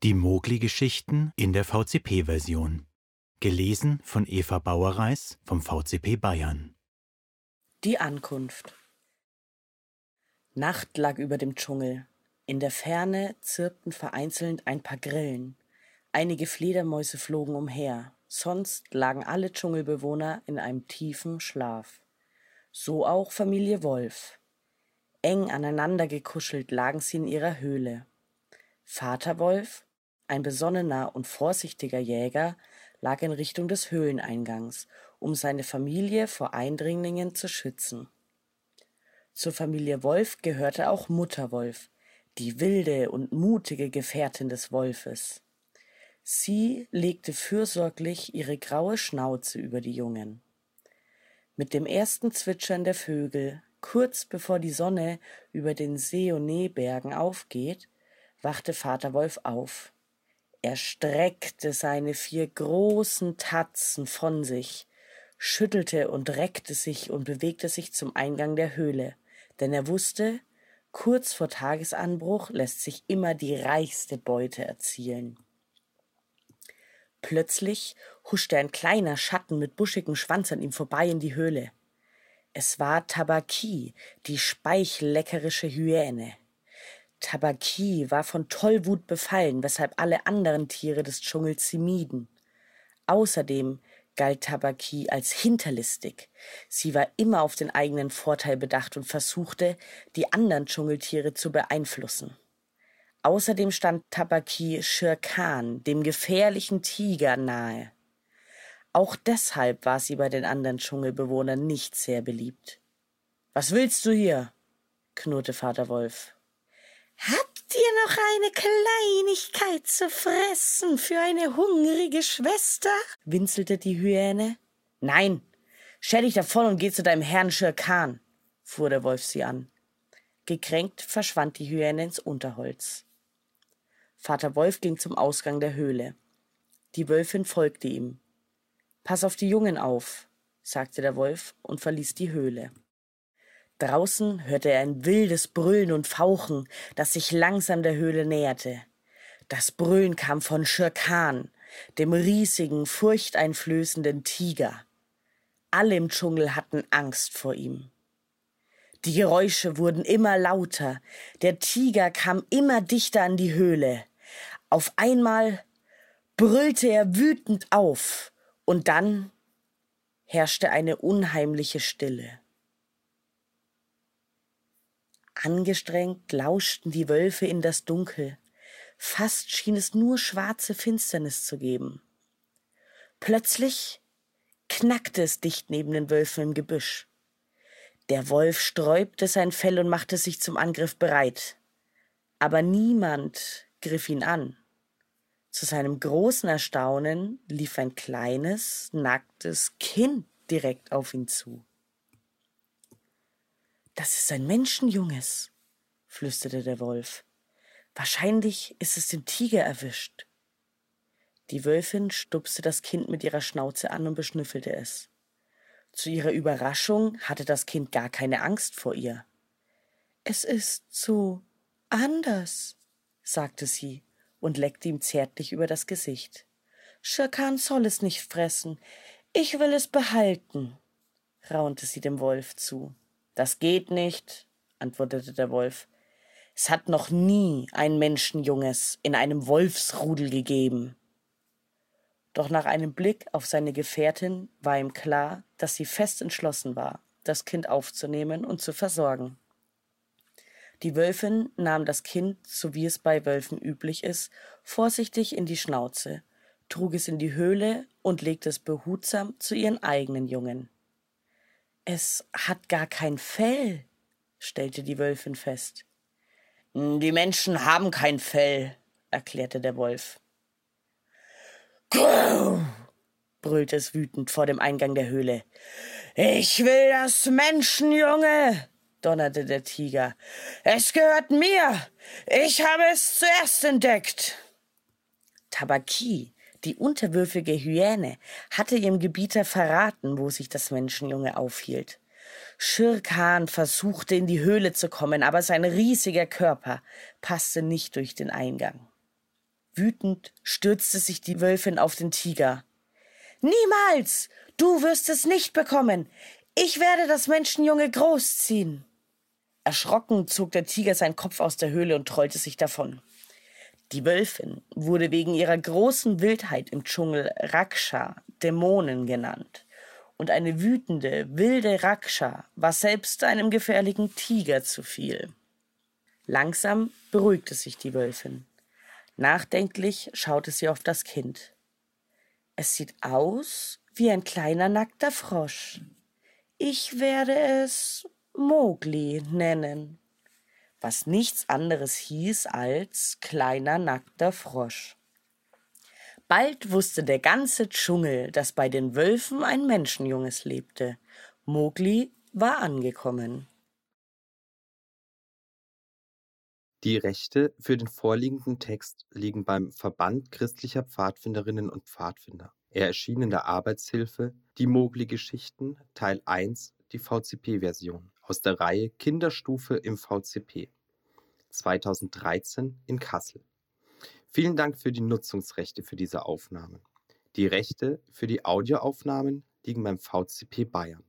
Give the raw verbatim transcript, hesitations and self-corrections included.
Die Mowgli-Geschichten in der V Z P-Version. Gelesen von Eva Bauerreis vom V Z P Bayern. Die Ankunft. Nacht lag über dem Dschungel. In der Ferne zirpten vereinzelt ein paar Grillen. Einige Fledermäuse flogen umher. Sonst lagen alle Dschungelbewohner in einem tiefen Schlaf. So auch Familie Wolf. Eng aneinander gekuschelt lagen sie in ihrer Höhle. Vater Wolf, ein besonnener und vorsichtiger Jäger, lag in Richtung des Höhleneingangs, um seine Familie vor Eindringlingen zu schützen. Zur Familie Wolf gehörte auch Mutter Wolf, die wilde und mutige Gefährtin des Wolfes. Sie legte fürsorglich ihre graue Schnauze über die Jungen. Mit dem ersten Zwitschern der Vögel, kurz bevor die Sonne über den Seonee-Bergen aufgeht, wachte Vater Wolf auf. Er streckte seine vier großen Tatzen von sich, schüttelte und reckte sich und bewegte sich zum Eingang der Höhle, denn er wusste, kurz vor Tagesanbruch lässt sich immer die reichste Beute erzielen. Plötzlich huschte ein kleiner Schatten mit buschigem Schwanz an ihm vorbei in die Höhle. Es war Tabaqui, die speichelleckerische Hyäne. Tabaqui war von Tollwut befallen, weshalb alle anderen Tiere des Dschungels sie mieden. Außerdem galt Tabaqui als hinterlistig. Sie war immer auf den eigenen Vorteil bedacht und versuchte, die anderen Dschungeltiere zu beeinflussen. Außerdem stand Tabaqui Shere Khan, dem gefährlichen Tiger, nahe. Auch deshalb war sie bei den anderen Dschungelbewohnern nicht sehr beliebt. »Was willst du hier?« knurrte Vater Wolf. »Habt ihr noch eine Kleinigkeit zu fressen für eine hungrige Schwester?« winselte die Hyäne. »Nein, stell dich davon und geh zu deinem Herrn Shere Khan«, fuhr der Wolf sie an. Gekränkt verschwand die Hyäne ins Unterholz. Vater Wolf ging zum Ausgang der Höhle. Die Wölfin folgte ihm. »Pass auf die Jungen auf«, sagte der Wolf und verließ die Höhle. Draußen hörte er ein wildes Brüllen und Fauchen, das sich langsam der Höhle näherte. Das Brüllen kam von Shere Khan, dem riesigen, furchteinflößenden Tiger. Alle im Dschungel hatten Angst vor ihm. Die Geräusche wurden immer lauter, der Tiger kam immer dichter an die Höhle. Auf einmal brüllte er wütend auf, und dann herrschte eine unheimliche Stille. Angestrengt lauschten die Wölfe in das Dunkel. Fast schien es nur schwarze Finsternis zu geben. Plötzlich knackte es dicht neben den Wölfen im Gebüsch. Der Wolf sträubte sein Fell und machte sich zum Angriff bereit. Aber niemand griff ihn an. Zu seinem großen Erstaunen lief ein kleines, nacktes Kind direkt auf ihn zu. »Das ist ein Menschenjunges«, flüsterte der Wolf. »Wahrscheinlich ist es dem Tiger erwischt.« Die Wölfin stupste das Kind mit ihrer Schnauze an und beschnüffelte es. Zu ihrer Überraschung hatte das Kind gar keine Angst vor ihr. »Es ist so anders«, sagte sie und leckte ihm zärtlich über das Gesicht. »Shere Khan soll es nicht fressen. Ich will es behalten«, raunte sie dem Wolf zu. »Das geht nicht«, antwortete der Wolf. »Es hat noch nie ein Menschenjunges in einem Wolfsrudel gegeben.« Doch nach einem Blick auf seine Gefährtin war ihm klar, dass sie fest entschlossen war, das Kind aufzunehmen und zu versorgen. Die Wölfin nahm das Kind, so wie es bei Wölfen üblich ist, vorsichtig in die Schnauze, trug es in die Höhle und legte es behutsam zu ihren eigenen Jungen. »Es hat gar kein Fell«, stellte die Wölfin fest. »Die Menschen haben kein Fell«, erklärte der Wolf. »Grrr«, brüllte es wütend vor dem Eingang der Höhle. »Ich will das Menschenjunge«, donnerte der Tiger. »Es gehört mir. Ich habe es zuerst entdeckt.« Tabaqui, die unterwürfige Hyäne, hatte ihrem Gebieter verraten, wo sich das Menschenjunge aufhielt. Shere Khan versuchte, in die Höhle zu kommen, aber sein riesiger Körper passte nicht durch den Eingang. Wütend stürzte sich die Wölfin auf den Tiger. »Niemals! Du wirst es nicht bekommen! Ich werde das Menschenjunge großziehen!« Erschrocken zog der Tiger seinen Kopf aus der Höhle und trollte sich davon. Die Wölfin wurde wegen ihrer großen Wildheit im Dschungel Raksha, Dämonen genannt. Und eine wütende, wilde Raksha war selbst einem gefährlichen Tiger zu viel. Langsam beruhigte sich die Wölfin. Nachdenklich schaute sie auf das Kind. Es sieht aus wie ein kleiner nackter Frosch. Ich werde es Mowgli nennen, was nichts anderes hieß als kleiner nackter Frosch. Bald wusste der ganze Dschungel, dass bei den Wölfen ein Menschenjunges lebte. Mowgli war angekommen. Die Rechte für den vorliegenden Text liegen beim Verband christlicher Pfadfinderinnen und Pfadfinder. Er erschien in der Arbeitshilfe Die Mowgli-Geschichten, Teil eins, die V Z P-Version, aus der Reihe Kinderstufe im V Z P, zweitausenddreizehn in Kassel. Vielen Dank für die Nutzungsrechte für diese Aufnahmen. Die Rechte für die Audioaufnahmen liegen beim V Z P Bayern.